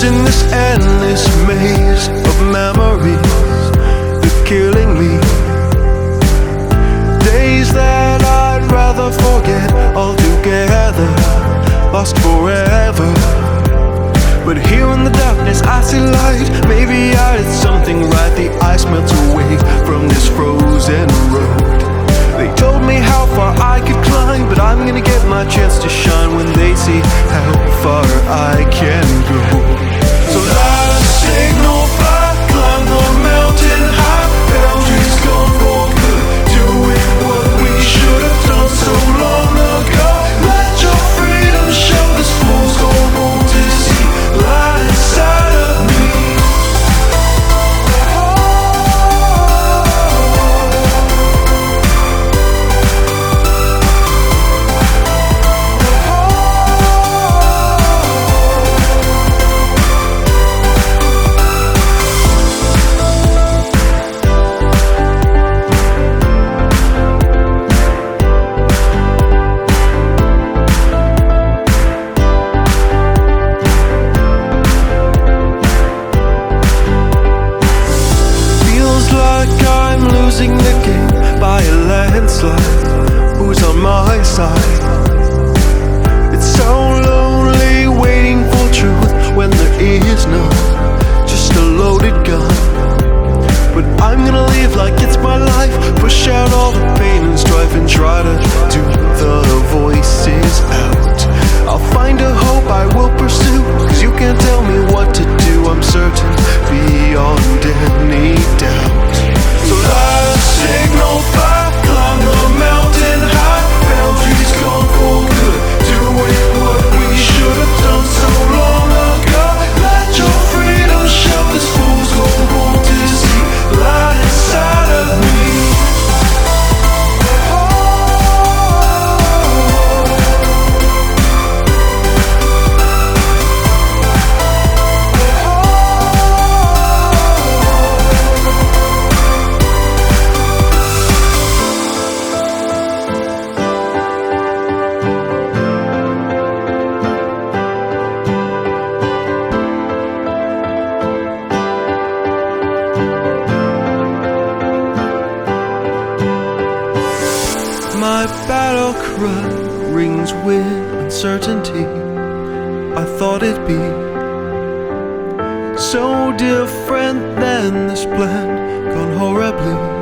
in this endless maze of memories. They're killing me. Days that I'd rather forget altogether, lost forever. But here in the darkness I see light. Maybe I did something right. The ice melts away from this frozen road. They told me how far I could climb, but I'm gonna get my chance to shine when they see how far I can go. So light a signal fire, climb the mountain high. Boundaries gone for good, doing what we should have done so long ago. Let your freedom show, this fool's gone home to see light inside of me. Losing the game by a landslide. Who's on my side? It's so lonely waiting for truth when there is none, just a loaded gun. But I'm gonna live like it's my life, push out all the pain and strife, and try to tune the voices out. I'll find a hope I will pursue, 'cause you can't tell me what to do. I'm certain beyond any doubt. So light a signal fire, climb the mountain high. Boundaries gone for good, doing what we should have done so long ago. Let your freedom show, this fool's gone home to see light inside of me. My battle cry rings with uncertainty. I thought it'd be so different than this plan, gone horribly.